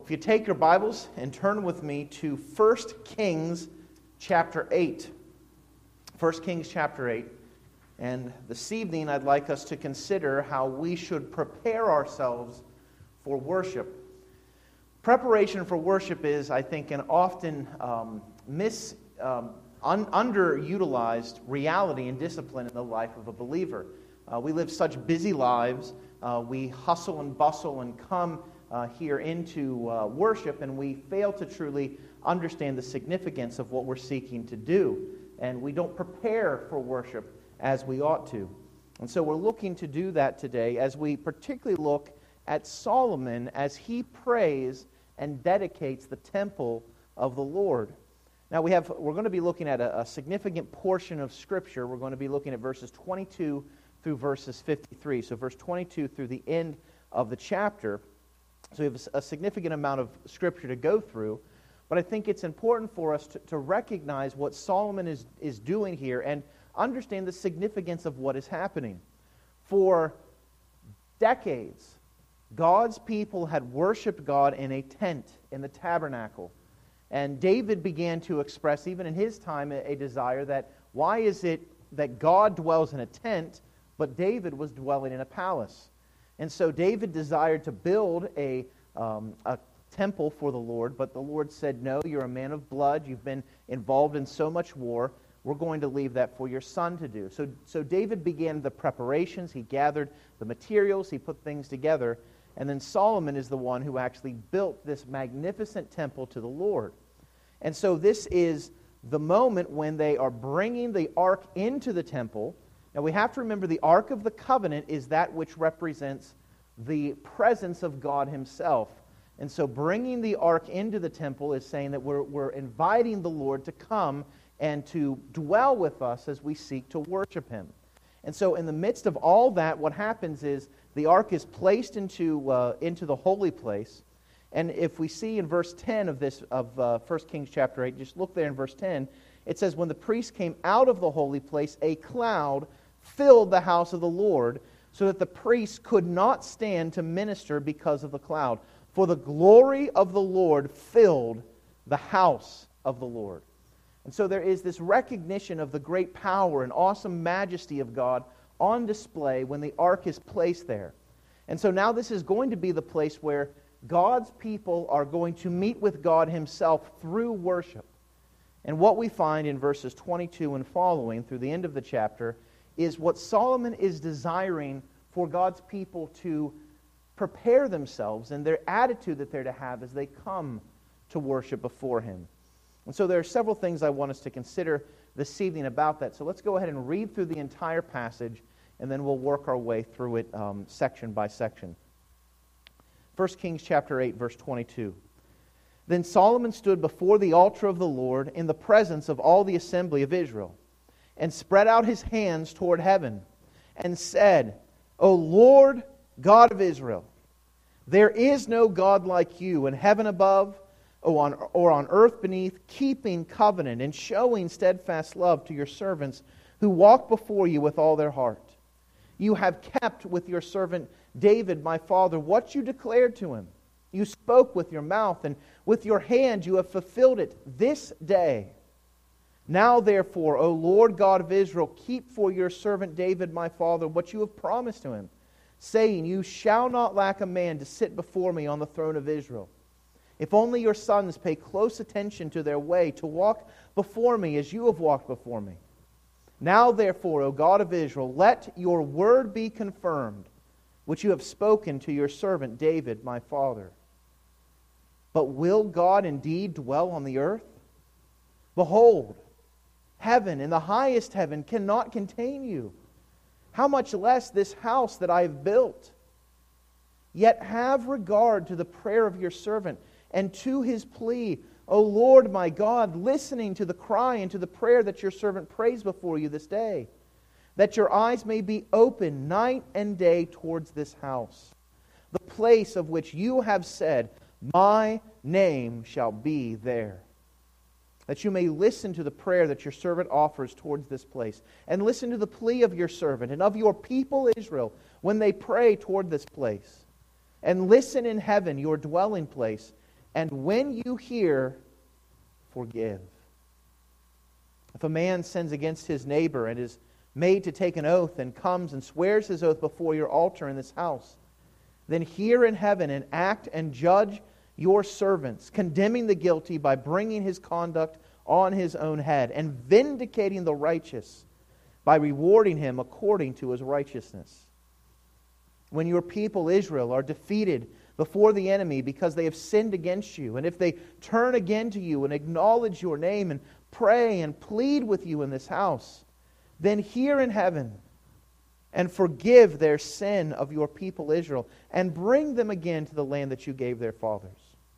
If you take your Bibles and turn with me to 1 Kings chapter 8. 1 Kings chapter 8. And this evening I'd like us to consider how we should prepare ourselves for worship. Preparation for worship is, I think, an often underutilized reality and discipline in the life of a believer. We live such busy lives. We hustle and bustle and come here into worship, and we fail to truly understand the significance of what we're seeking to do. And we don't prepare for worship as we ought to. And so we're looking to do that today as we particularly look at Solomon as he prays and dedicates the temple of the Lord. Now we're going to be looking at a significant portion of Scripture. We're going to be looking at verses 22 through verses 53. So verse 22 through the end of the chapter. So we have a significant amount of Scripture to go through. But I think it's important for us to recognize what Solomon is doing here and understand the significance of what is happening. For decades, God's people had worshipped God in a tent, in the tabernacle. And David began to express, even in his time, a desire that why is it that God dwells in a tent, but David was dwelling in a palace? And so David desired to build a temple for the Lord, but the Lord said, no, you're a man of blood, you've been involved in so much war, we're going to leave that for your son to do. So David began the preparations, he gathered the materials, he put things together, and then Solomon is the one who actually built this magnificent temple to the Lord. And so this is the moment when they are bringing the ark into the temple. Now we have to remember the Ark of the Covenant is that which represents the presence of God Himself. And so bringing the ark into the temple is saying that we're inviting the Lord to come and to dwell with us as we seek to worship Him. And so in the midst of all that, what happens is the ark is placed into the holy place. And if we see in verse 10 of 1 Kings chapter 8, just look there in verse 10, it says, when the priest came out of the holy place, a cloud filled the house of the Lord, so that the priests could not stand to minister because of the cloud. For the glory of the Lord filled the house of the Lord. And so there is this recognition of the great power and awesome majesty of God on display when the ark is placed there. And so now this is going to be the place where God's people are going to meet with God Himself through worship. And what we find in verses 22 and following through the end of the chapter is what Solomon is desiring for God's people to prepare themselves and their attitude that they're to have as they come to worship before Him. And so there are several things I want us to consider this evening about that. So let's go ahead and read through the entire passage, and then we'll work our way through it section by section. 1 Kings chapter 8, verse 22. Then Solomon stood before the altar of the Lord in the presence of all the assembly of Israel, and spread out his hands toward heaven, and said, O Lord God of Israel, there is no God like you in heaven above or on earth beneath, keeping covenant and showing steadfast love to your servants who walk before you with all their heart. You have kept with your servant David, my father, what you declared to him. You spoke with your mouth, and with your hand you have fulfilled it this day. Now therefore, O Lord God of Israel, keep for your servant David, my father, what you have promised to him, saying, you shall not lack a man to sit before me on the throne of Israel. If only your sons pay close attention to their way, to walk before me as you have walked before me. Now therefore, O God of Israel, let your word be confirmed, which you have spoken to your servant David, my father. But will God indeed dwell on the earth? Behold, heaven and the highest heaven cannot contain you. How much less this house that I have built? Yet have regard to the prayer of your servant and to his plea, O Lord my God, listening to the cry and to the prayer that your servant prays before you this day, that your eyes may be open night and day towards this house, the place of which you have said, my name shall be there. That you may listen to the prayer that your servant offers towards this place, and listen to the plea of your servant and of your people Israel when they pray toward this place. And listen in heaven, your dwelling place, And when you hear, forgive. If a man sins against his neighbor and is made to take an oath and comes and swears his oath before your altar in this house, then hear in heaven and act and judge your servants, condemning the guilty by bringing his conduct on his own head, and vindicating the righteous by rewarding him according to his righteousness. When your people Israel are defeated before the enemy because they have sinned against you, and if they turn again to you and acknowledge your name and pray and plead with you in this house, then hear in heaven and forgive their sin of your people Israel, and bring them again to the land that you gave their fathers.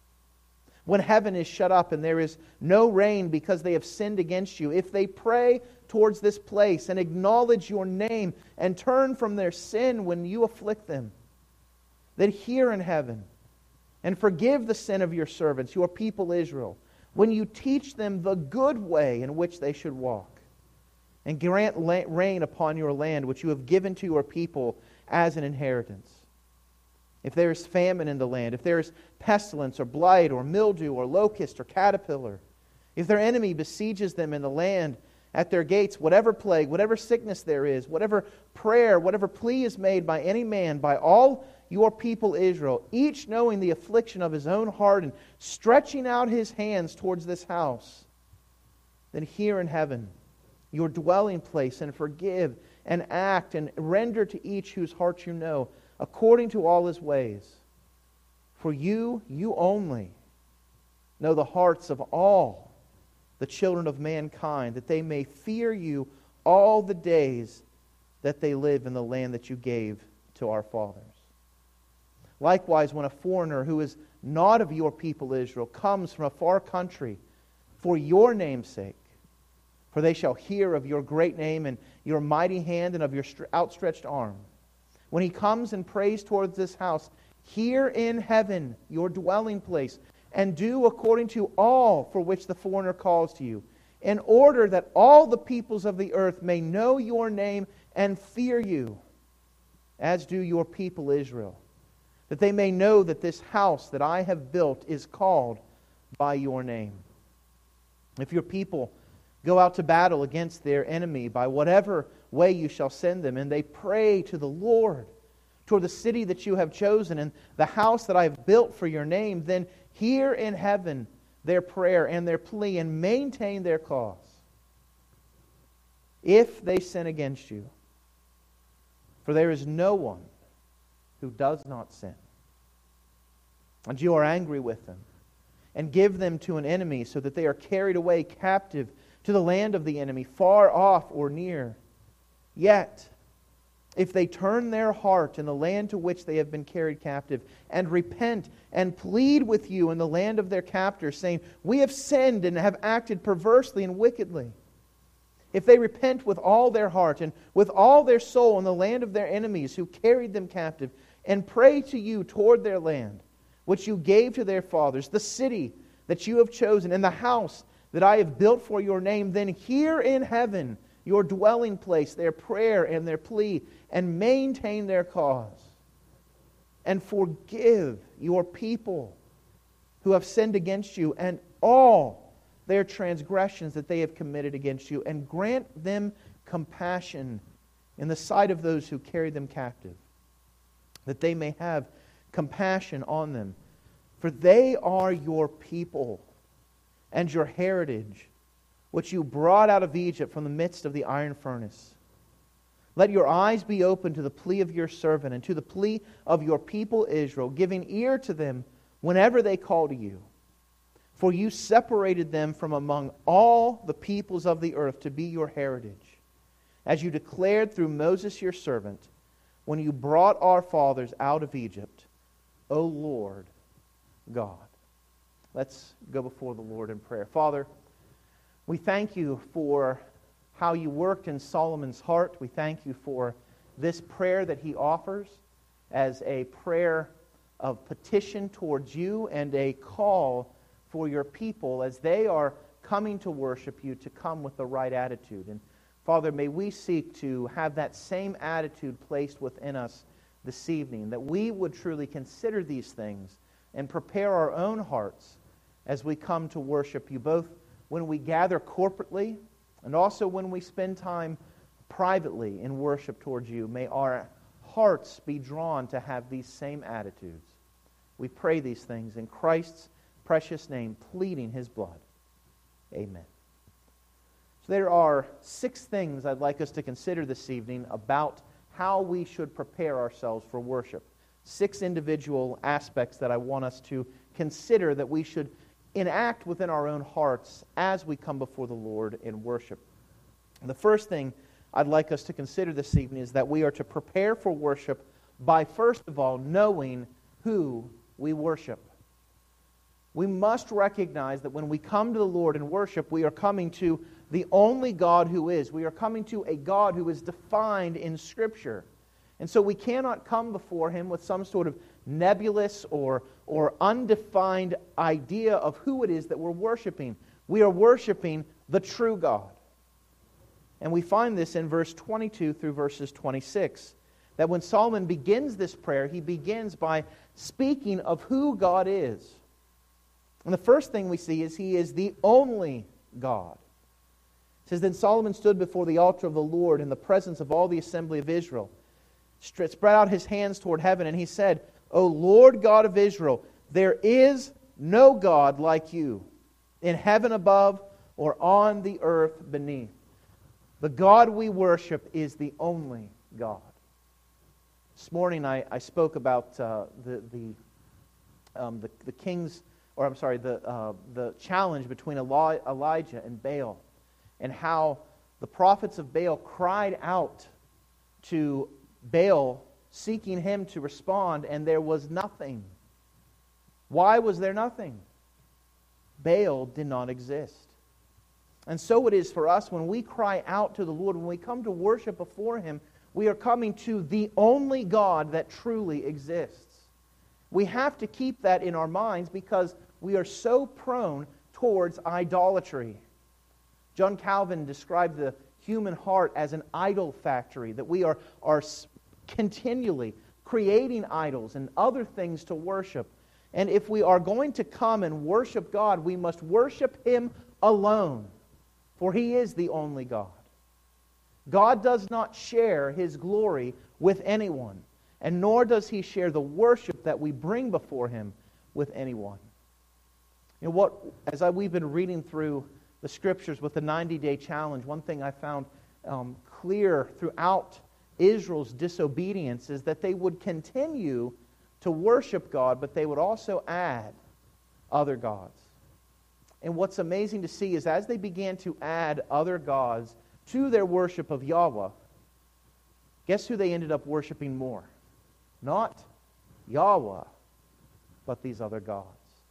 When heaven is shut up and there is no rain because they have sinned against you, if they pray towards this place and acknowledge your name and turn from their sin when you afflict them, then hear in heaven and forgive the sin of your servants, your people Israel, when you teach them the good way in which they should walk, and grant rain upon your land, which you have given to your people as an inheritance. If there is famine in the land, if there is pestilence or blight or mildew or locust or caterpillar, if their enemy besieges them in the land at their gates, whatever plague, whatever sickness there is, whatever prayer, whatever plea is made by any man, by all your people Israel, each knowing the affliction of his own heart and stretching out his hands towards this house, then hear in heaven your dwelling place, and forgive and act and render to each whose heart you know, according to all his ways. For you only, know the hearts of all the children of mankind, that they may fear you all the days that they live in the land that you gave to our fathers. Likewise, when a foreigner who is not of your people Israel comes from a far country for your name's sake, for they shall hear of your great name and your mighty hand and of your outstretched arm. When he comes and prays towards this house, hear in heaven your dwelling place, and do according to all for which the foreigner calls to you, in order that all the peoples of the earth may know your name and fear you, as do your people Israel, that they may know that this house that I have built is called by your name. If your people go out to battle against their enemy by whatever way you shall send them, and they pray to the Lord toward the city that you have chosen and the house that I have built for your name, then hear in heaven their prayer and their plea, and maintain their cause. If they sin against you, for there is no one who does not sin, and you are angry with them, and give them to an enemy, so that they are carried away captive to the land of the enemy, far off or near. Yet, if they turn their heart in the land to which they have been carried captive, and repent and plead with you in the land of their captors, saying, we have sinned and have acted perversely and wickedly. If they repent with all their heart and with all their soul in the land of their enemies who carried them captive, and pray to you toward their land, which you gave to their fathers, the city that you have chosen, and the house that I have built for your name, then hear in heaven your dwelling place, their prayer and their plea, and maintain their cause. And forgive your people who have sinned against you, and all their transgressions that they have committed against you, and grant them compassion in the sight of those who carry them captive, that they may have compassion on them. For they are your people and your heritage, which you brought out of Egypt from the midst of the iron furnace. Let your eyes be open to the plea of your servant and to the plea of your people Israel, giving ear to them whenever they call to you. For you separated them from among all the peoples of the earth to be your heritage, as you declared through Moses your servant, when you brought our fathers out of Egypt, O Lord God. Let's go before the Lord in prayer. Father, we thank you for how you worked in Solomon's heart. We thank you for this prayer that he offers as a prayer of petition towards you and a call for your people as they are coming to worship you to come with the right attitude. And Father, may we seek to have that same attitude placed within us this evening, that we would truly consider these things and prepare our own hearts as we come to worship you, both when we gather corporately and also when we spend time privately in worship towards you. May our hearts be drawn to have these same attitudes. We pray these things in Christ's precious name, pleading His blood. Amen. So there are 6 things I'd like us to consider this evening about how we should prepare ourselves for worship. 6 individual aspects that I want us to consider that we should enact within our own hearts as we come before the Lord in worship. The first thing I'd like us to consider this evening is that we are to prepare for worship by, first of all, knowing who we worship. We must recognize that when we come to the Lord in worship, we are coming to the only God who is. We are coming to a God who is defined in Scripture. And so we cannot come before Him with some sort of nebulous or undefined idea of who it is that we're worshiping. We are worshiping the true God. And we find this in verse 22 through verses 26. That when Solomon begins this prayer, he begins by speaking of who God is. And the first thing we see is He is the only God. It says, Then Solomon stood before the altar of the Lord in the presence of all the assembly of Israel, spread out his hands toward heaven, and he said, O Lord God of Israel, there is no God like you, in heaven above or on the earth beneath. The God we worship is the only God. This morning I spoke about the challenge between Elijah and Baal, and how the prophets of Baal cried out to Baal, seeking him to respond, and there was nothing. Why was there nothing? Baal did not exist. And so it is for us when we cry out to the Lord, when we come to worship before Him, we are coming to the only God that truly exists. We have to keep that in our minds because we are so prone towards idolatry. John Calvin described the human heart as an idol factory, that we are continually creating idols and other things to worship. And if we are going to come and worship God, we must worship Him alone, for He is the only God. God does not share His glory with anyone, and nor does He share the worship that we bring before Him with anyone. You know what? We've been reading through the Scriptures with the 90-day challenge, one thing I found clear throughout Israel's disobedience is that they would continue to worship God, but they would also add other gods. And what's amazing to see is as they began to add other gods to their worship of Yahweh, guess who they ended up worshiping more? Not Yahweh, but these other gods.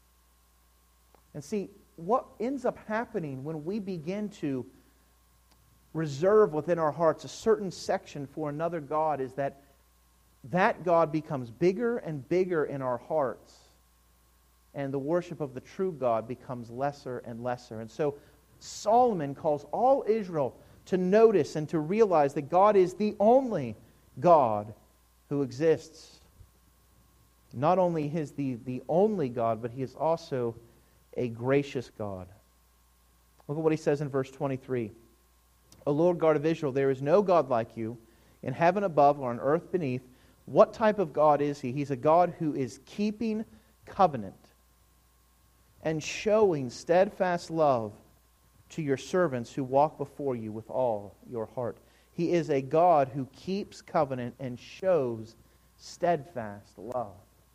And see, what ends up happening when we begin to reserve within our hearts a certain section for another God is that God becomes bigger and bigger in our hearts, and the worship of the true God becomes lesser and lesser. And so Solomon calls all Israel to notice and to realize that God is the only God who exists. Not only is the only God, but He is also a gracious God. Look at what he says in verse 23. O Lord God of Israel, there is no God like you, in heaven above or on earth beneath. What type of God is He? He's a God who is keeping covenant and showing steadfast love to your servants who walk before you with all your heart. He is a God who keeps covenant and shows steadfast love.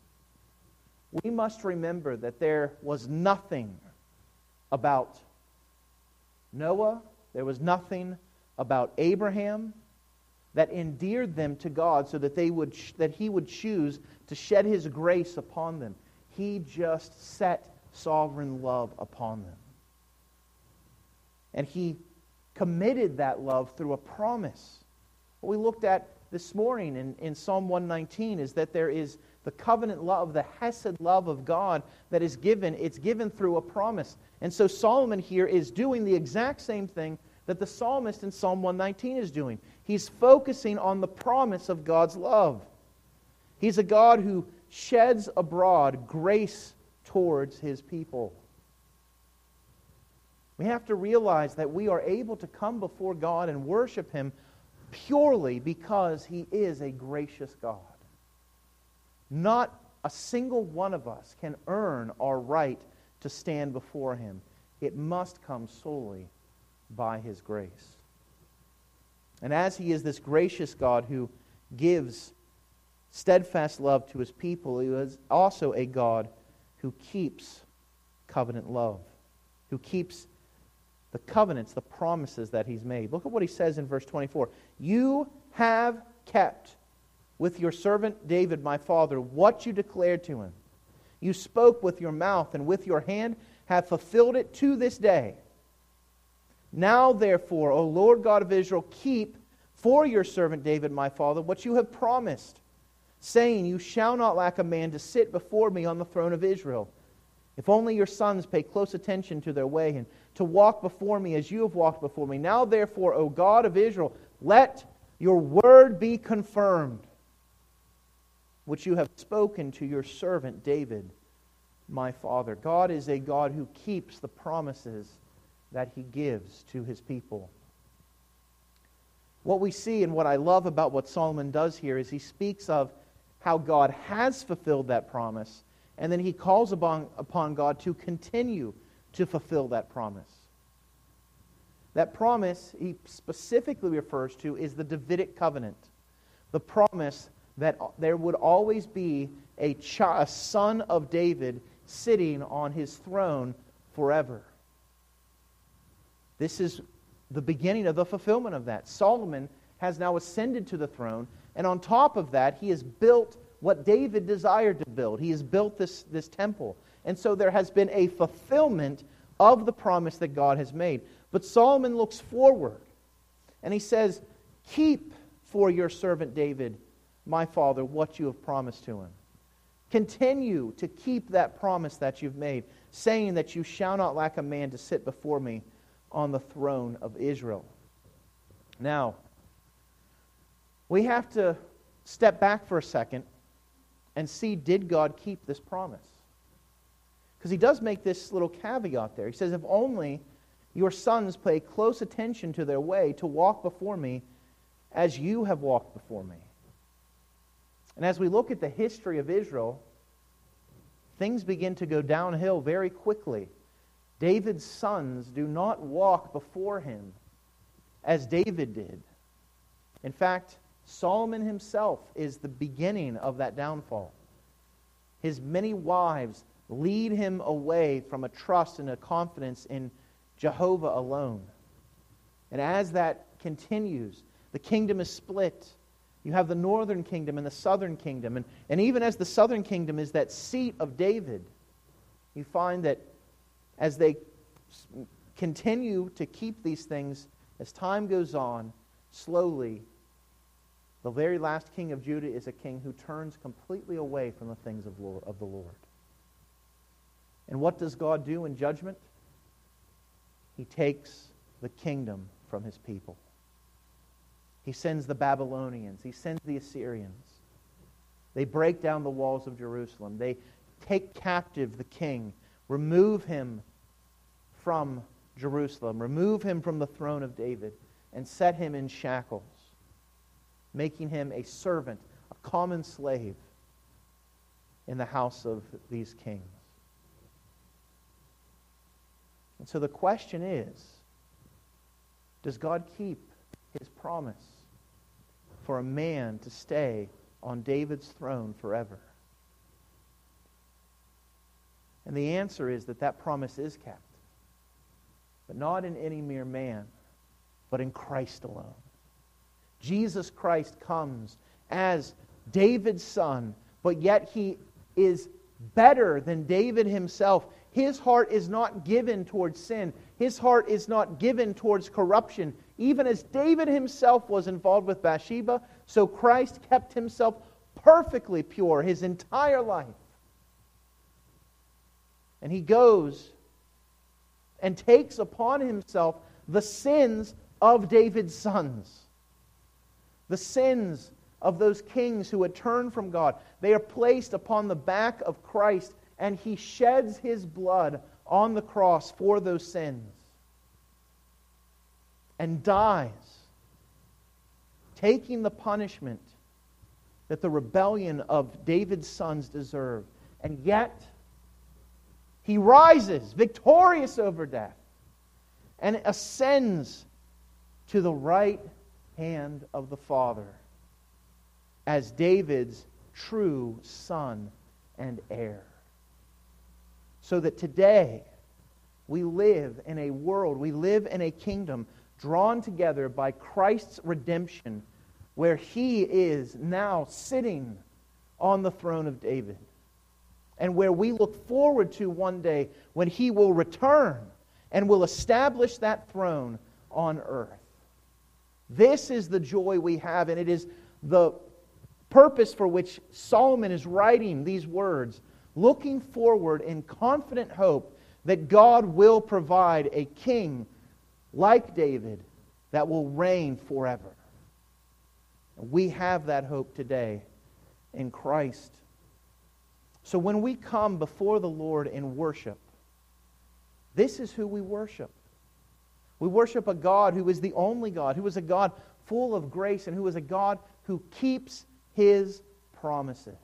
We must remember that there was nothing about Noah, there was nothing about Abraham that endeared them to God so that He would choose to shed His grace upon them. He just set sovereign love upon them. And He committed that love through a promise. What we looked at this morning in Psalm 119 is that there is the covenant love, the hesed love of God that is given. It's given through a promise. And so Solomon here is doing the exact same thing that the psalmist in Psalm 119 is doing. He's focusing on the promise of God's love. He's a God who sheds abroad grace towards His people. We have to realize that we are able to come before God and worship Him purely because He is a gracious God. Not a single one of us can earn our right to stand before Him. It must come solely by His grace. And as He is this gracious God who gives steadfast love to His people, He is also a God who keeps covenant love, who keeps the covenants, the promises that He's made. Look at what He says in verse 24. You have kept with your servant David, my father, what you declared to him. You spoke with your mouth, and with your hand have fulfilled it to this day. Now, therefore, O Lord God of Israel, keep for your servant David, my father, what you have promised, saying, you shall not lack a man to sit before me on the throne of Israel. If only your sons pay close attention to their way, and to walk before me as you have walked before me. Now, therefore, O God of Israel, let your word be confirmed, which you have spoken to your servant David, my father. God is a God who keeps the promises that He gives to His people. What we see and what I love about what Solomon does here is he speaks of how God has fulfilled that promise, and then he calls upon God to continue to fulfill that promise. That promise he specifically refers to is the Davidic covenant, the promise that there would always be a son of David sitting on his throne forever. This is the beginning of the fulfillment of that. Solomon has now ascended to the throne, and on top of that, he has built what David desired to build. He has built this temple. And so there has been a fulfillment of the promise that God has made. But Solomon looks forward, and he says, keep for your servant David, my father, what you have promised to him. Continue to keep that promise that you've made, saying that you shall not lack a man to sit before me on the throne of Israel. Now, we have to step back for a second and see, did God keep this promise? Because He does make this little caveat there. He says, if only your sons pay close attention to their way to walk before me as you have walked before me. And as we look at the history of Israel, things begin to go downhill very quickly. David's sons do not walk before him as David did. In fact, Solomon himself is the beginning of that downfall. His many wives lead him away from a trust and a confidence in Jehovah alone. And as that continues, the kingdom is split. You have the northern kingdom and the southern kingdom. And even as the southern kingdom is that seat of David, you find that as they continue to keep these things, as time goes on, slowly, the very last king of Judah is a king who turns completely away from the things of the Lord. And what does God do in judgment? He takes the kingdom from His people. He sends the Babylonians. He sends the Assyrians. They break down the walls of Jerusalem. They take captive the king, remove him from Jerusalem, remove him from the throne of David, and set him in shackles, making him a servant, a common slave in the house of these kings. And so the question is, does God keep His promise for a man to stay on David's throne forever? And the answer is that promise is kept. But not in any mere man, but in Christ alone. Jesus Christ comes as David's son, but yet He is better than David himself. His heart is not given towards sin. His heart is not given towards corruption. Even as David himself was involved with Bathsheba, so Christ kept Himself perfectly pure His entire life. And He goes and takes upon Himself the sins of David's sons. The sins of those kings who had turned from God. They are placed upon the back of Christ, and He sheds His blood on the cross for those sins and dies, taking the punishment that the rebellion of David's sons deserved. And yet, He rises victorious over death and ascends to the right hand of the Father as David's true son and heir. So that today we live in a world, we live in a kingdom drawn together by Christ's redemption, where He is now sitting on the throne of David, and where we look forward to one day when He will return and will establish that throne on earth. This is the joy we have, and it is the purpose for which Solomon is writing these words, looking forward in confident hope that God will provide a king like David that will reign forever. We have that hope today in Christ. So when we come before the Lord in worship, this is who we worship. We worship a God who is the only God, who is a God full of grace, and who is a God who keeps His promises.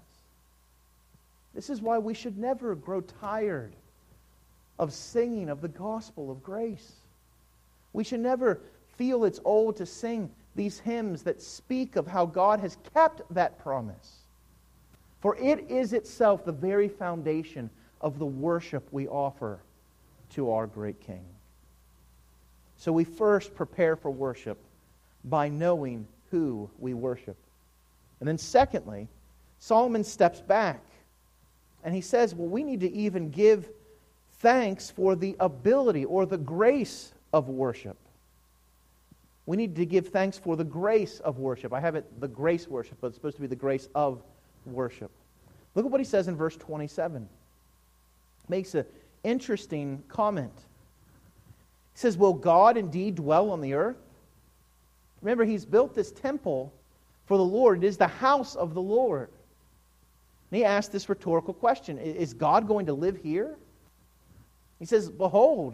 This is why we should never grow tired of singing of the gospel of grace. We should never feel it's old to sing these hymns that speak of how God has kept that promise. For it is itself the very foundation of the worship we offer to our great King. So we first prepare for worship by knowing who we worship. And then secondly, Solomon steps back and he says, well, we need to even give thanks for the ability or the grace of worship. We need to give thanks for the grace of worship. I have it, the grace worship, but it's supposed to be the grace of worship. Look at what he says in verse 27. Makes an interesting comment. He says, will God indeed dwell on the earth? Remember, He's built this temple for the Lord. It is the house of the Lord. And he asked this rhetorical question, is God going to live here? He says, behold,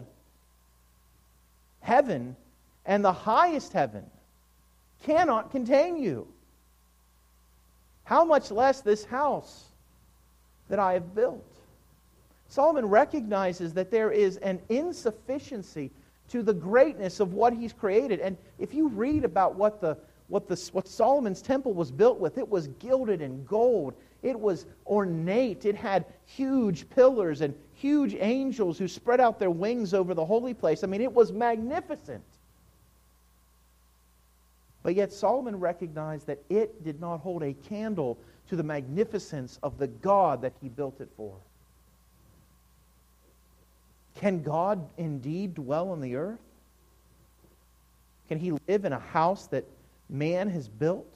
heaven and the highest heaven cannot contain you. How much less this house that I have built? Solomon recognizes that there is an insufficiency to the greatness of what he's created. And if you read about what Solomon's temple was built with, it was gilded in gold. It was ornate. It had huge pillars and huge angels who spread out their wings over the holy place. I mean, it was magnificent. But yet Solomon recognized that it did not hold a candle to the magnificence of the God that he built it for. Can God indeed dwell on the earth? Can He live in a house that man has built?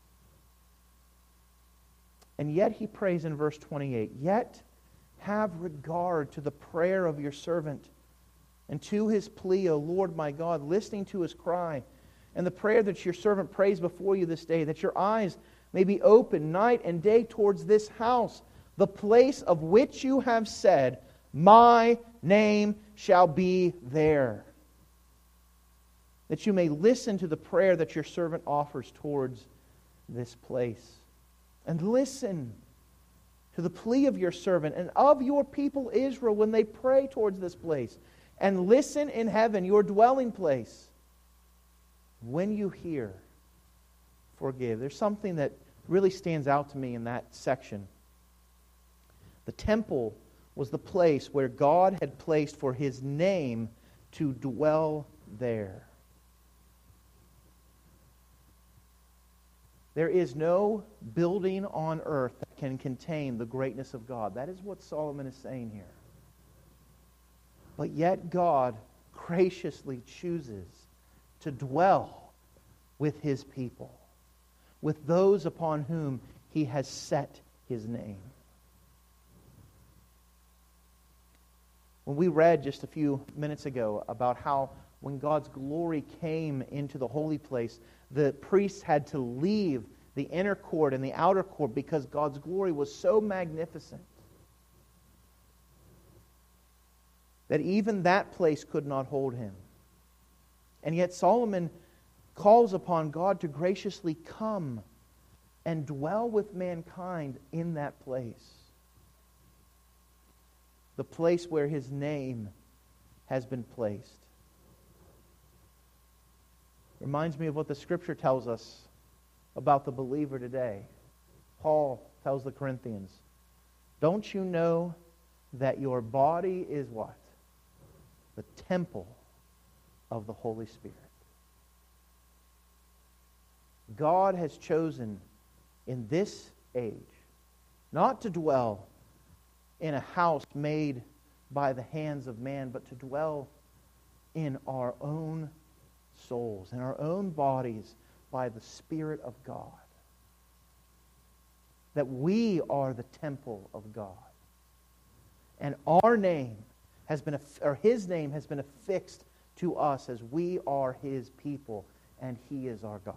And yet he prays in verse 28, yet have regard to the prayer of your servant and to his plea, O Lord my God, listening to his cry, and the prayer that your servant prays before you this day, that your eyes may be open night and day towards this house, the place of which you have said, my name shall be there. That you may listen to the prayer that your servant offers towards this place. And listen to the plea of your servant and of your people Israel when they pray towards this place. And listen in heaven, your dwelling place. When you hear, forgive. There's something that really stands out to me in that section. The temple was the place where God had placed for His name to dwell there. There is no building on earth that can contain the greatness of God. That is what Solomon is saying here. But yet God graciously chooses to dwell with His people, with those upon whom He has set His name. When we read just a few minutes ago about how when God's glory came into the holy place, the priests had to leave the inner court and the outer court because God's glory was so magnificent that even that place could not hold him. And yet Solomon calls upon God to graciously come and dwell with mankind in that place. The place where his name has been placed. Reminds me of what the Scripture tells us about the believer today. Paul tells the Corinthians, don't you know that your body is what? The temple of the Holy Spirit. God has chosen in this age not to dwell in a house made by the hands of man, but to dwell in our own souls, in our own bodies, by the Spirit of God. That we are the temple of God. And our name has been, or His name has been affixed to us as we are His people and He is our God.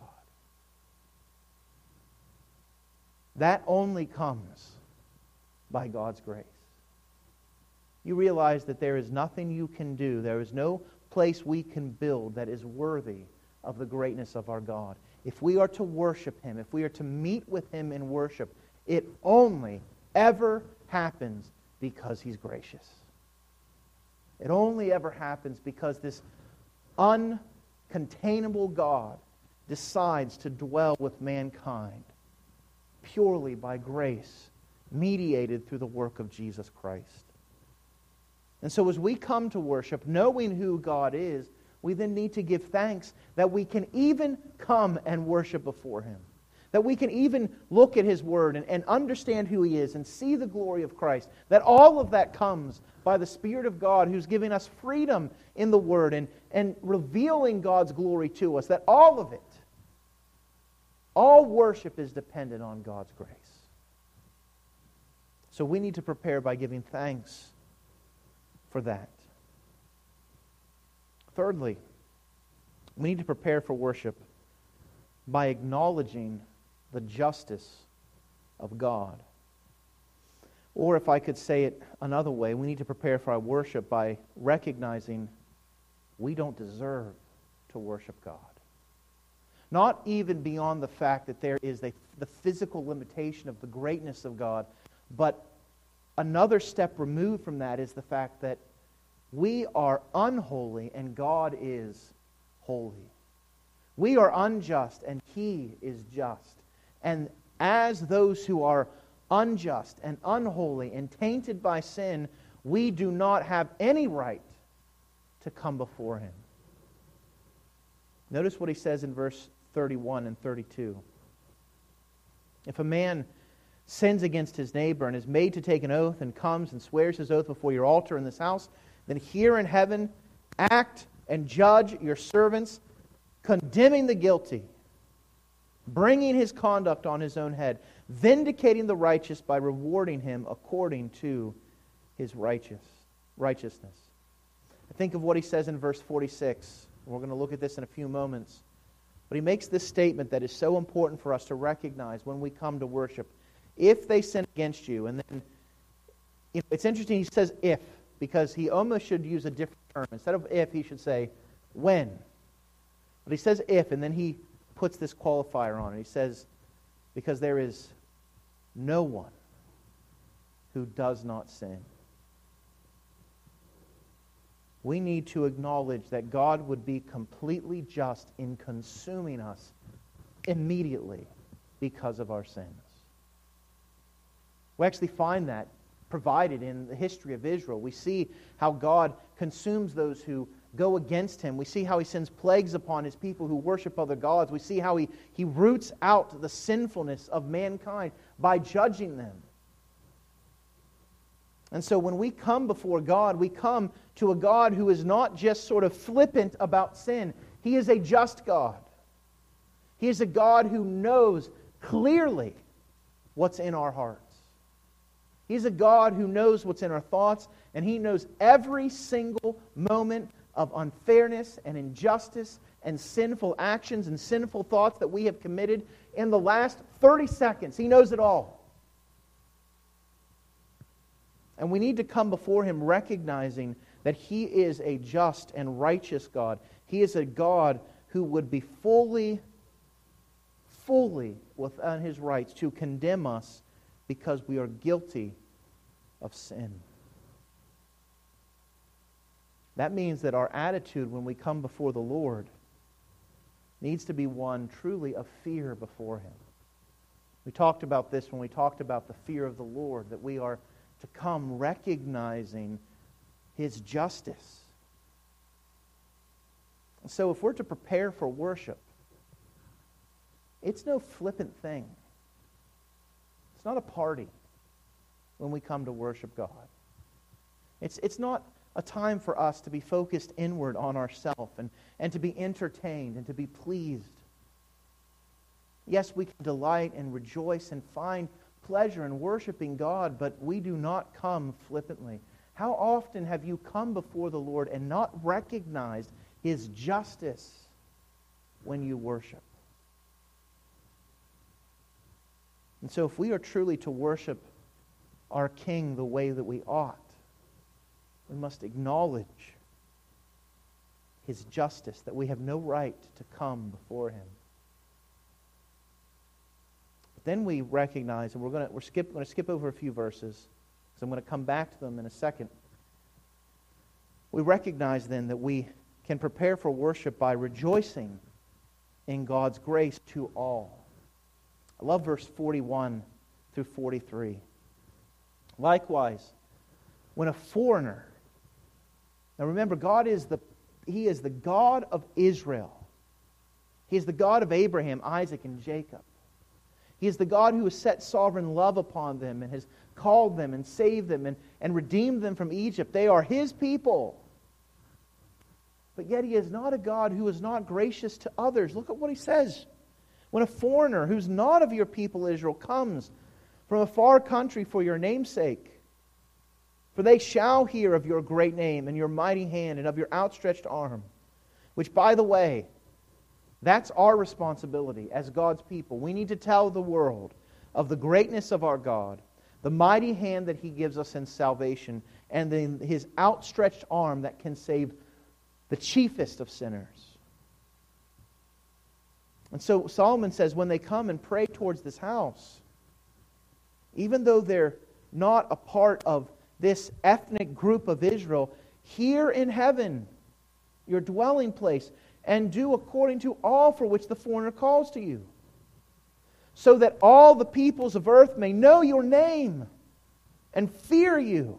That only comes by God's grace. You realize that there is nothing you can do, there is no place we can build that is worthy of the greatness of our God. If we are to worship Him, if we are to meet with Him in worship, it only ever happens because He's gracious. It only ever happens because this uncontainable God decides to dwell with mankind purely by grace, mediated through the work of Jesus Christ. And so as we come to worship, knowing who God is, we then need to give thanks that we can even come and worship before Him. That we can even look at His Word and understand who He is and see the glory of Christ. That all of that comes by the Spirit of God who's giving us freedom in the Word and revealing God's glory to us. That all of it, all worship is dependent on God's grace. So we need to prepare by giving thanks for that. Thirdly, we need to prepare for worship by acknowledging the justice of God. Or if I could say it another way, we need to prepare for our worship by recognizing we don't deserve to worship God. Not even beyond the fact that there is the physical limitation of the greatness of God, but another step removed from that is the fact that we are unholy and God is holy. We are unjust and He is just. And as those who are unjust and unholy and tainted by sin, we do not have any right to come before Him. Notice what he says in verse 31 and 32. If a man sins against his neighbor and is made to take an oath and comes and swears his oath before your altar in this house, then here in heaven act and judge your servants, condemning the guilty, bringing his conduct on his own head, vindicating the righteous by rewarding him according to his righteousness. Think of what he says in verse 46. We're going to look at this in a few moments. But he makes this statement that is so important for us to recognize when we come to worship. If they sin against you, and then it's interesting he says if, because he almost should use a different term. Instead of if, he should say when. But he says if, and then he puts this qualifier on it. He says, because there is no one who does not sin. We need to acknowledge that God would be completely just in consuming us immediately because of our sins. We actually find that provided in the history of Israel. We see how God consumes those who go against Him. We see how He sends plagues upon His people who worship other gods. We see how He roots out the sinfulness of mankind by judging them. And so when we come before God, we come to a God who is not just sort of flippant about sin. He is a just God. He is a God who knows clearly what's in our hearts. He's a God who knows what's in our thoughts, and He knows every single moment of unfairness and injustice and sinful actions and sinful thoughts that we have committed in the last 30 seconds. He knows it all. And we need to come before Him recognizing that He is a just and righteous God. He is a God who would be fully within His rights to condemn us because we are guilty of sin. That means that our attitude when we come before the Lord needs to be one truly of fear before Him. We talked about this when we talked about the fear of the Lord, that we are to come recognizing His justice. So if we're to prepare for worship, it's no flippant thing. It's not a party when we come to worship God. It's not a time for us to be focused inward on ourselves and to be entertained and to be pleased. Yes, we can delight and rejoice and find pleasure in worshiping God, but we do not come flippantly. How often have you come before the Lord and not recognized His justice when you worship? And so if we are truly to worship our King the way that we ought, we must acknowledge His justice, that we have no right to come before Him. Then we recognize, and we're going to skip over a few verses, because I'm going to come back to them in a second. We recognize then that we can prepare for worship by rejoicing in God's grace to all. I love verse 41 through 43. Likewise, when a foreigner, now remember, He is the God of Israel. He is the God of Abraham, Isaac, and Jacob. He is the God who has set sovereign love upon them and has called them and saved them and redeemed them from Egypt. They are His people. But yet He is not a God who is not gracious to others. Look at what He says. When a foreigner who's not of your people Israel comes from a far country for your name's sake, for they shall hear of your great name and your mighty hand and of your outstretched arm, which, by the way, that's our responsibility as God's people. We need to tell the world of the greatness of our God, the mighty hand that He gives us in salvation, and then His outstretched arm that can save the chiefest of sinners. And so Solomon says when they come and pray towards this house, even though they're not a part of this ethnic group of Israel, here in heaven, your dwelling place, and do according to all for which the foreigner calls to you, so that all the peoples of earth may know your name and fear you,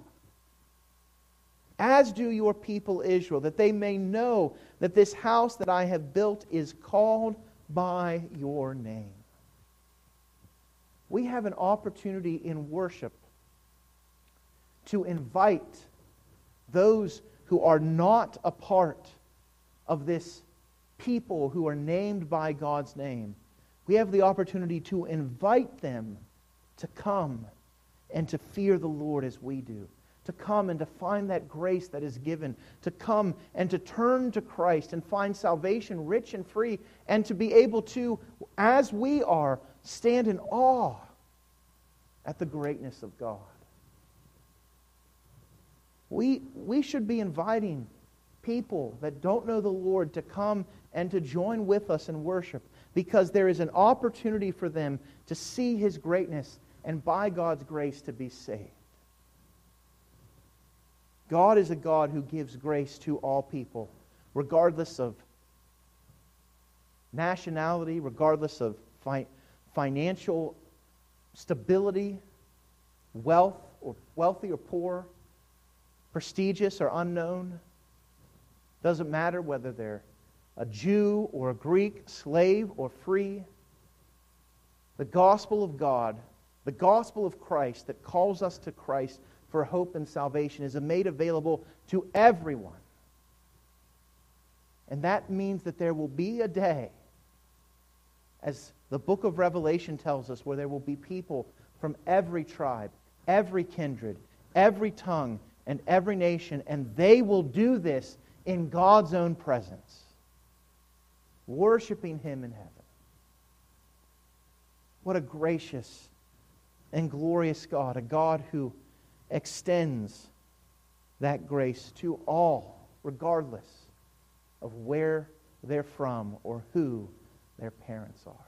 as do your people Israel, that they may know that this house that I have built is called by your name. We have an opportunity in worship to invite those who are not a part of this people who are named by God's name. We have the opportunity to invite them to come and to fear the Lord as we do, to come and to find that grace that is given, to come and to turn to Christ and find salvation rich and free, and to be able to, as we are, stand in awe at the greatness of God. We should be inviting people that don't know the Lord to come and to join with us in worship, because there is an opportunity for them to see His greatness and by God's grace to be saved. God is a God who gives grace to all people, regardless of nationality, regardless of financial stability, wealthy or poor, prestigious or unknown. Doesn't matter whether they're a Jew or a Greek, slave or free. The gospel of God, the gospel of Christ that calls us to Christ for hope and salvation is made available to everyone. And that means that there will be a day, as the book of Revelation tells us, where there will be people from every tribe, every kindred, every tongue, and every nation, and they will do this in God's own presence. worshiping Him in heaven. What a gracious and glorious God, a God who extends that grace to all, regardless of where they're from or who their parents are.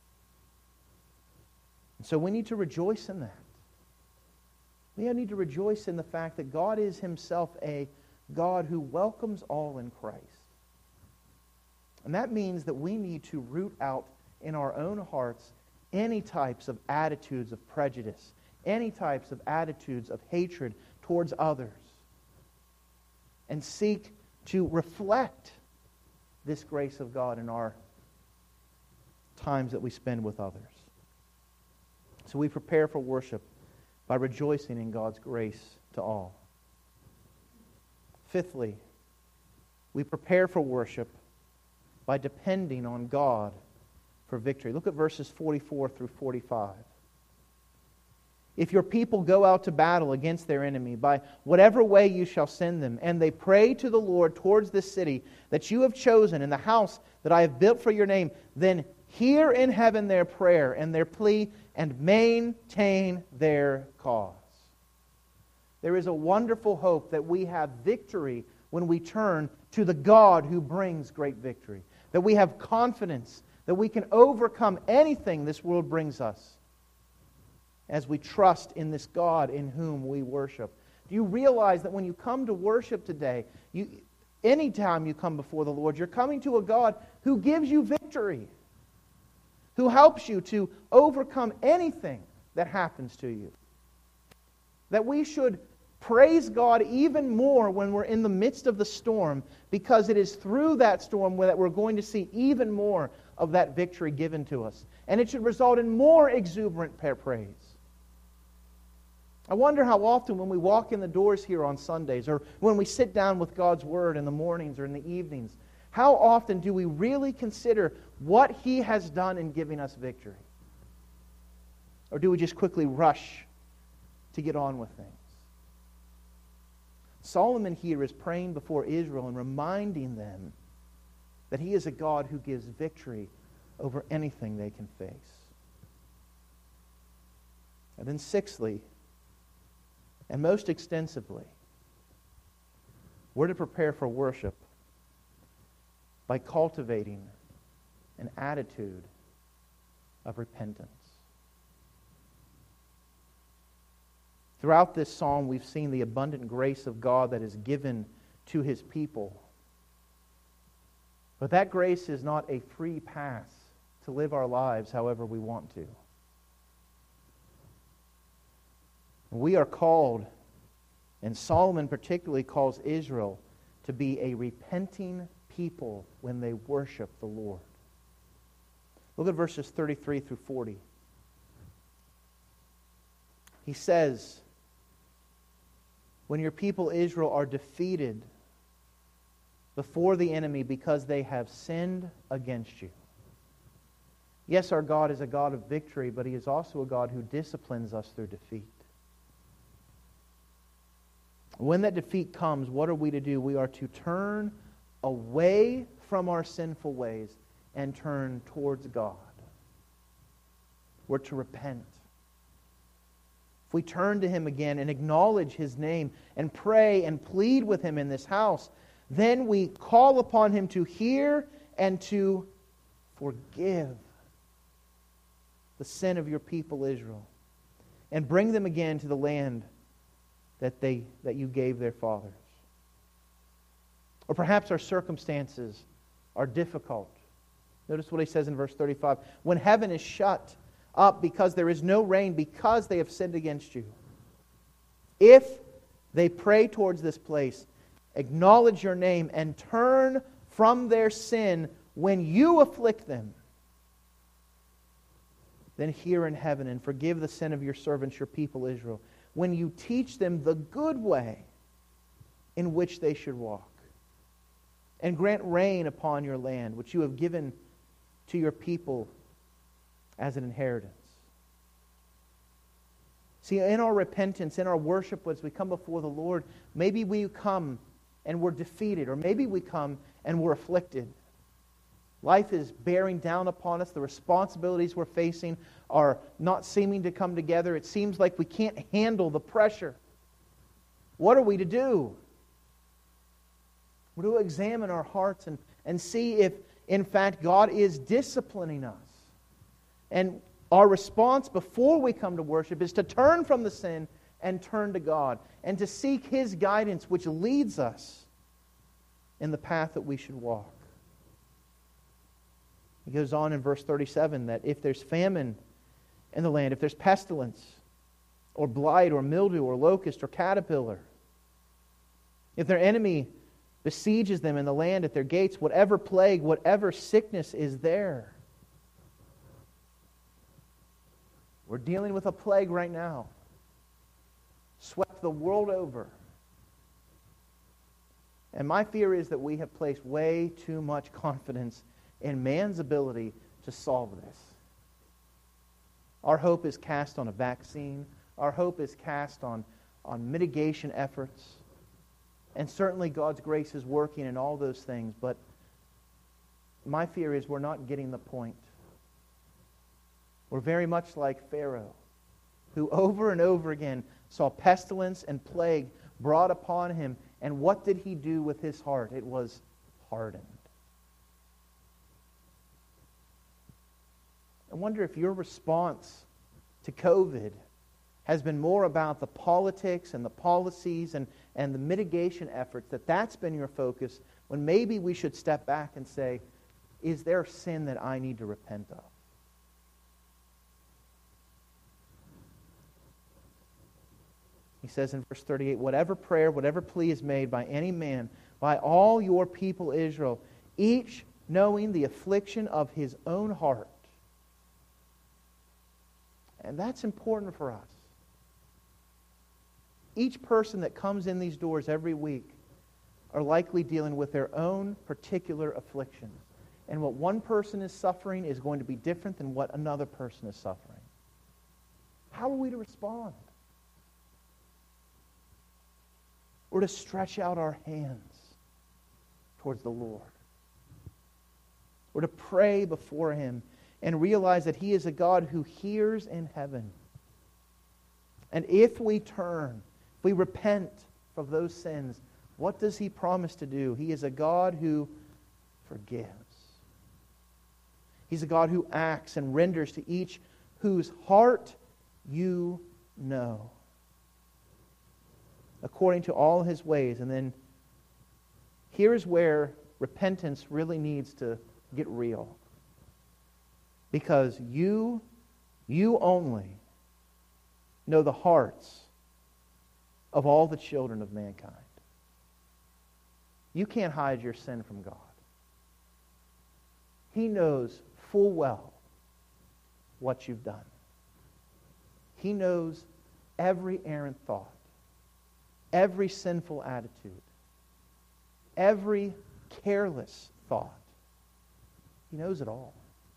And so we need to rejoice in that. We need to rejoice in the fact that God is Himself a God who welcomes all in Christ. And that means that we need to root out in our own hearts any types of attitudes of prejudice, any types of attitudes of hatred towards others, and seek to reflect this grace of God in our times that we spend with others. So we prepare for worship by rejoicing in God's grace to all. Fifthly, we prepare for worship by depending on God for victory. Look at verses 44 through 45. If your people go out to battle against their enemy, by whatever way you shall send them, and they pray to the Lord towards this city that you have chosen and the house that I have built for your name, then hear in heaven their prayer and their plea and maintain their cause. There is a wonderful hope that we have victory when we turn to the God who brings great victory. That we have confidence that we can overcome anything this world brings us as we trust in this God in whom we worship. Do you realize that when you come to worship today, anytime you come before the Lord, you're coming to a God who gives you victory, who helps you to overcome anything that happens to you? That we should praise God even more when we're in the midst of the storm, because it is through that storm that we're going to see even more of that victory given to us. And it should result in more exuberant praise. I wonder how often when we walk in the doors here on Sundays, or when we sit down with God's Word in the mornings or in the evenings, how often do we really consider what He has done in giving us victory? Or do we just quickly rush to get on with things? Solomon here is praying before Israel and reminding them that he is a God who gives victory over anything they can face. And then sixthly, and most extensively, we're to prepare for worship by cultivating an attitude of repentance. Throughout this psalm, we've seen the abundant grace of God that is given to His people. But that grace is not a free pass to live our lives however we want to. We are called, and Solomon particularly calls Israel, to be a repenting people when they worship the Lord. Look at verses 33 through 40. He says, when your people Israel are defeated before the enemy because they have sinned against you. Yes, our God is a God of victory, but He is also a God who disciplines us through defeat. When that defeat comes, what are we to do? We are to turn away from our sinful ways and turn towards God. We're to repent. If we turn to Him again and acknowledge His name and pray and plead with Him in this house, then we call upon Him to hear and to forgive the sin of your people Israel and bring them again to the land that you gave their fathers. Or perhaps our circumstances are difficult. Notice what he says in verse 35. When heaven is shut up because there is no rain, because they have sinned against you. If they pray towards this place, acknowledge your name, and turn from their sin when you afflict them, then hear in heaven and forgive the sin of your servants, your people Israel, when you teach them the good way in which they should walk, and grant rain upon your land, which you have given to your people as an inheritance. See, in our repentance, in our worship, as we come before the Lord, maybe we come and we're defeated, or maybe we come and we're afflicted. Life is bearing down upon us. The responsibilities we're facing are not seeming to come together. It seems like we can't handle the pressure. What are we to do? We're to examine our hearts and see if, in fact, God is disciplining us. And our response before we come to worship is to turn from the sin and turn to God, and to seek His guidance, which leads us in the path that we should walk. He goes on in verse 37 that if there's famine in the land, if there's pestilence, or blight, or mildew, or locust, or caterpillar, if their enemy besieges them in the land at their gates, whatever plague, whatever sickness is there. We're dealing with a plague right now. Swept the world over. And my fear is that we have placed way too much confidence in man's ability to solve this. Our hope is cast on a vaccine. Our hope is cast on mitigation efforts. And certainly God's grace is working in all those things, but my fear is we're not getting the point. We're very much like Pharaoh, who over and over again saw pestilence and plague brought upon him. And what did he do with his heart? It was hardened. I wonder if your response to COVID has been more about the politics and the policies and the mitigation efforts, that's been your focus, when maybe we should step back and say, is there sin that I need to repent of? He says in verse 38, whatever prayer, whatever plea is made by any man, by all your people Israel, each knowing the affliction of his own heart. And that's important for us. Each person that comes in these doors every week are likely dealing with their own particular afflictions. And what one person is suffering is going to be different than what another person is suffering. How are we to respond? We're to stretch out our hands towards the Lord. We're to pray before Him and realize that He is a God who hears in heaven. And if we turn, if we repent of those sins, what does He promise to do? He is a God who forgives. He's a God who acts and renders to each whose heart you know, according to all His ways. And then here's where repentance really needs to get real. Because you only know the hearts of all the children of mankind. You can't hide your sin from God. He knows full well what you've done. He knows every errant thought, every sinful attitude, every careless thought. He knows it all.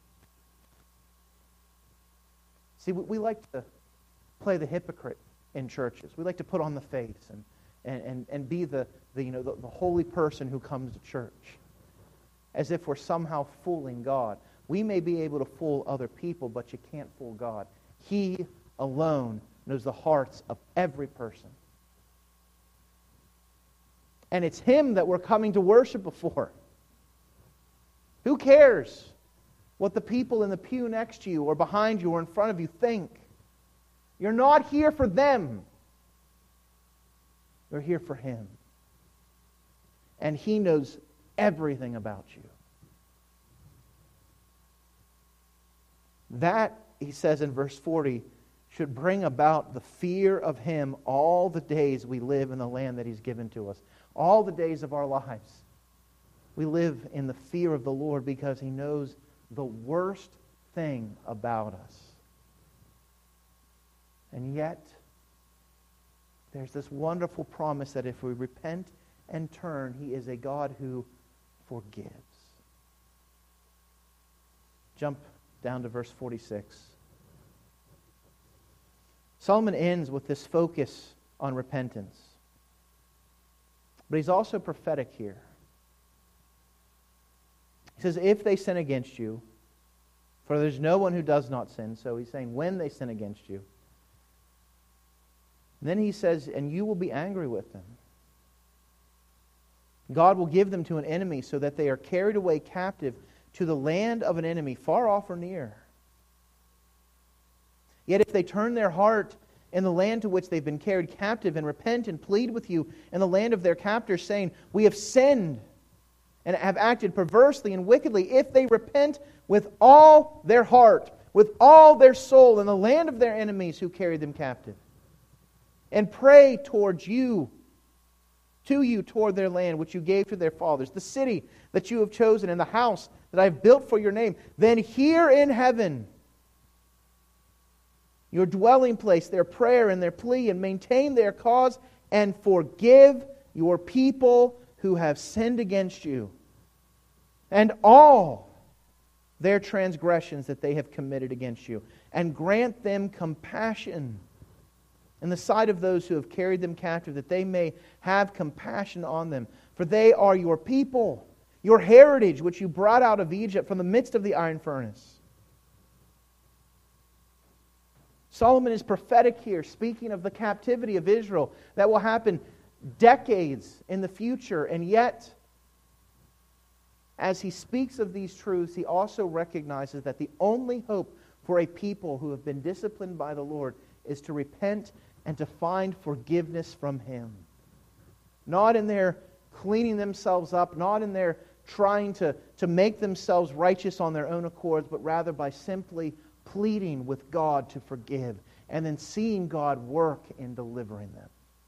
See, we like to play the hypocrite in churches. We like to put on the face and be the holy person who comes to church, as if we're somehow fooling God. We may be able to fool other people, but you can't fool God. He alone knows the hearts of every person. And it's Him that we're coming to worship before. Who cares what the people in the pew next to you or behind you or in front of you think? You're not here for them. You're here for Him. And He knows everything about you. That, he says in verse 40, should bring about the fear of Him all the days we live in the land that He's given to us. All the days of our lives. We live in the fear of the Lord because He knows the worst thing about us. And yet, there's this wonderful promise that if we repent and turn, He is a God who forgives. Jump down to verse 46. Solomon ends with this focus on repentance. But he's also prophetic here. He says, if they sin against you, for there's no one who does not sin. So he's saying, when they sin against you. And then he says, and you will be angry with them. God will give them to an enemy so that they are carried away captive to the land of an enemy, far off or near. Yet if they turn their heart in the land to which they've been carried captive and repent and plead with you in the land of their captors, saying, we have sinned and have acted perversely and wickedly, if they repent with all their heart, with all their soul in the land of their enemies who carried them captive, and pray towards you, to you toward their land which you gave to their fathers, the city that you have chosen, and the house that I have built for your name, then hear in heaven your dwelling place, their prayer and their plea, and maintain their cause, and forgive your people who have sinned against you, and all their transgressions that they have committed against you, and grant them compassion in the sight of those who have carried them captive, that they may have compassion on them. For they are your people, your heritage, which you brought out of Egypt from the midst of the iron furnace. Solomon is prophetic here, speaking of the captivity of Israel that will happen decades in the future. And yet, as he speaks of these truths, he also recognizes that the only hope for a people who have been disciplined by the Lord is to repent and to find forgiveness from Him. Not in their cleaning themselves up, not in their trying to make themselves righteous on their own accords, but rather by simply pleading with God to forgive and then seeing God work in delivering them.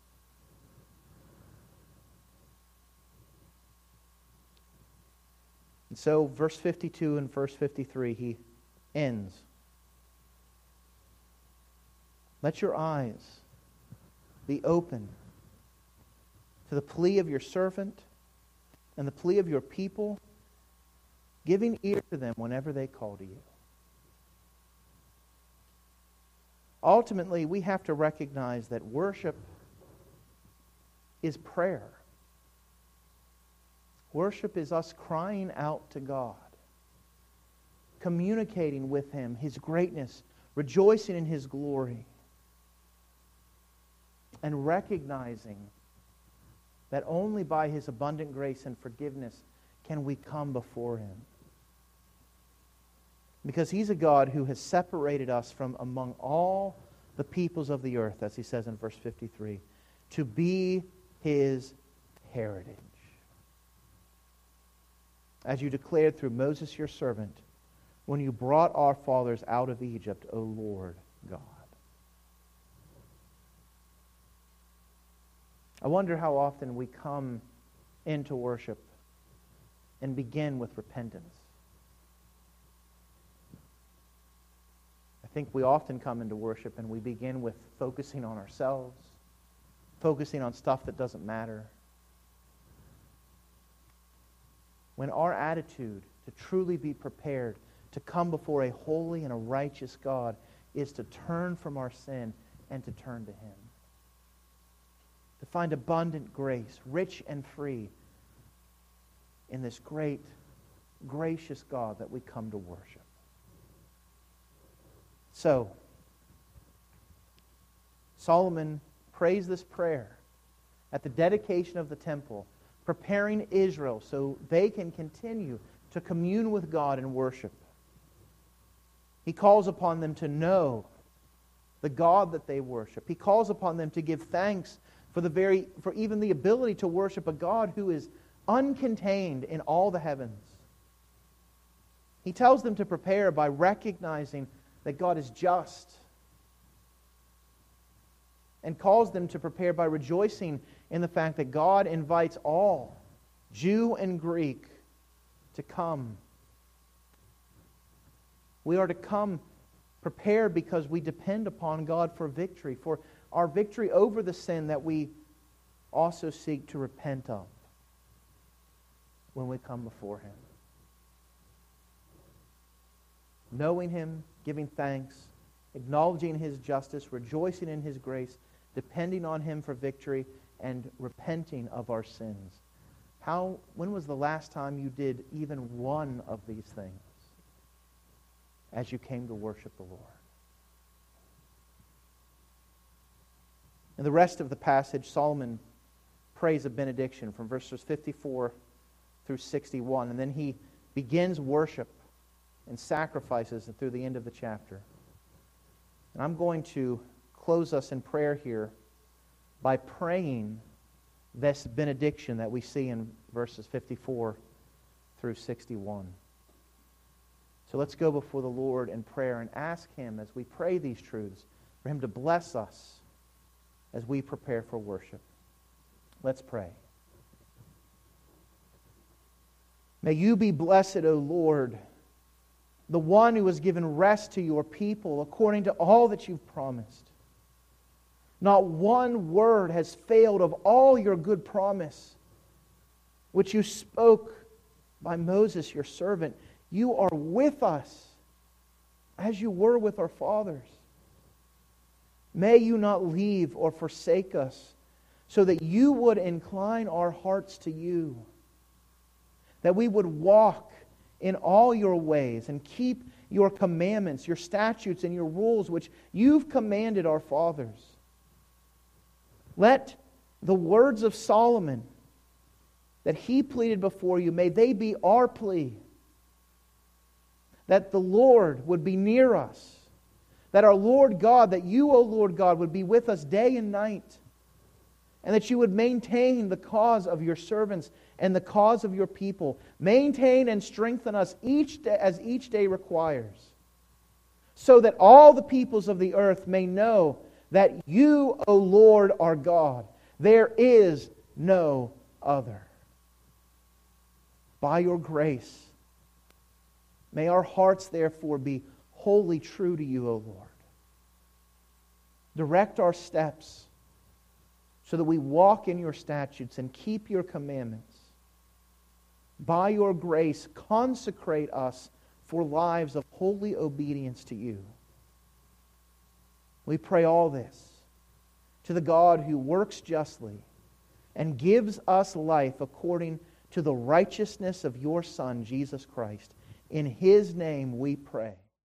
And so, verse 52 and verse 53, he ends. Let your eyes be open to the plea of your servant and the plea of your people, giving ear to them whenever they call to you. Ultimately, we have to recognize that worship is prayer. Worship is us crying out to God, communicating with Him, His greatness, rejoicing in His glory, and recognizing that only by His abundant grace and forgiveness can we come before Him. Because He's a God who has separated us from among all the peoples of the earth, as He says in verse 53, to be His heritage. As you declared through Moses your servant, when you brought our fathers out of Egypt, O Lord God. I wonder how often we come into worship and begin with repentance. I think we often come into worship and we begin with focusing on ourselves, focusing on stuff that doesn't matter. When our attitude to truly be prepared to come before a holy and a righteous God is to turn from our sin and to turn to Him. To find abundant grace, rich and free, in this great, gracious God that we come to worship. So, Solomon prays this prayer at the dedication of the temple, preparing Israel so they can continue to commune with God and worship. He calls upon them to know the God that they worship. He calls upon them to give thanks for even the ability to worship a God who is uncontained in all the heavens. He tells them to prepare by recognizing that God is just, and calls them to prepare by rejoicing in the fact that God invites all, Jew and Greek, to come. We are to come prepared because we depend upon God for victory, for our victory over the sin that we also seek to repent of when we come before Him. Knowing Him, giving thanks, acknowledging His justice, rejoicing in His grace, depending on Him for victory, and repenting of our sins. When was the last time you did even one of these things as you came to worship the Lord? In the rest of the passage, Solomon prays a benediction from verses 54 through 61, and then he begins worship and sacrifices through the end of the chapter. And I'm going to close us in prayer here by praying this benediction that we see in verses 54 through 61. So let's go before the Lord in prayer and ask Him, as we pray these truths, for Him to bless us as we prepare for worship. Let's pray. May you be blessed, O Lord, the one who has given rest to your people according to all that you've promised. Not one word has failed of all your good promise, which you spoke by Moses, your servant. You are with us as you were with our fathers. May you not leave or forsake us, so that you would incline our hearts to you, that we would walk in all your ways and keep your commandments, your statutes, and your rules which you've commanded our fathers. Let the words of Solomon that he pleaded before you, may they be our plea. That the Lord would be near us. That our Lord God, that you, O Lord God, would be with us day and night. And that you would maintain the cause of your servants and the cause of your people. Maintain and strengthen us each day as each day requires. So that all the peoples of the earth may know that you, O Lord, are God. There is no other. By your grace, may our hearts therefore be wholly true to you, O Lord. Direct our steps so that we walk in your statutes and keep your commandments. By your grace, consecrate us for lives of holy obedience to you. We pray all this to the God who works justly and gives us life according to the righteousness of your Son, Jesus Christ. In His name we pray.